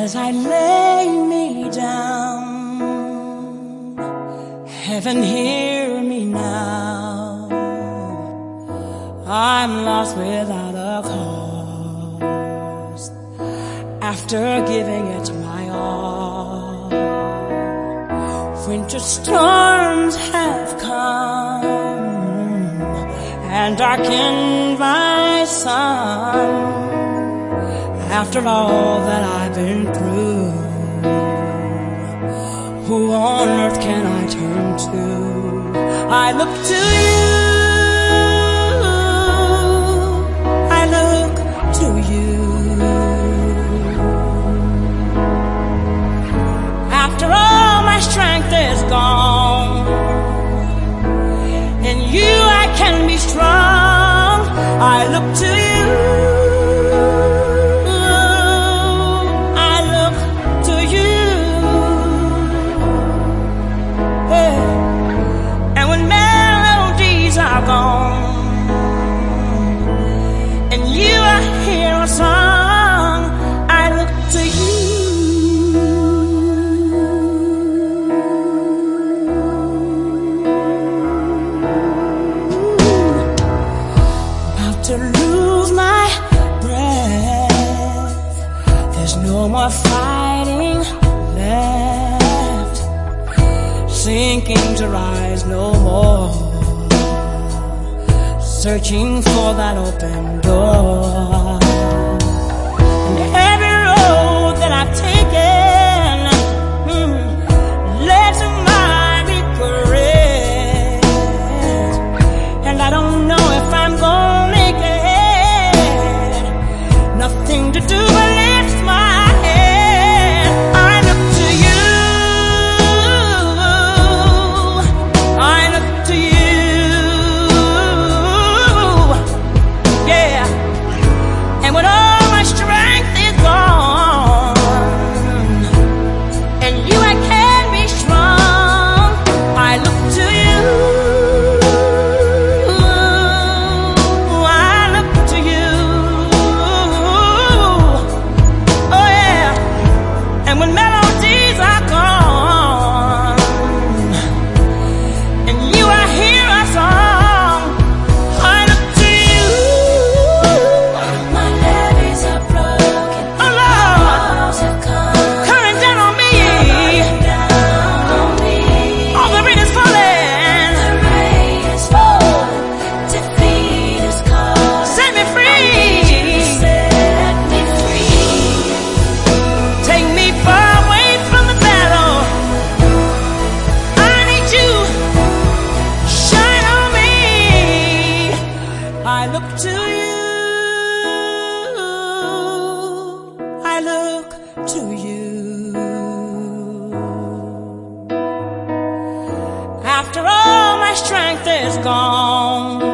As I lay me down, heaven hear me now. I'm lost without a cause, after giving it my all. Winter storms have come and darkened my sun. After all that I've been through, who on earth can I turn to? I look to you, I look to you. After all my strength is gone, in you I can be strong. I look to you, and you I hear a song. I look to you. About to lose my breath, there's no more fighting left, sinking to rise no more, searching for that open door. And every road that I've taken led to my regret, and I don't know if I'm gonna make it. Nothing to do but lift my head. I look to you, I look to you. When all my strength is gone, and you I can be strong, I look to you, I look to you, oh yeah. And when melodies are gone, and you I hear a song, I look to you. I look to you, I look to you. After all my strength is gone,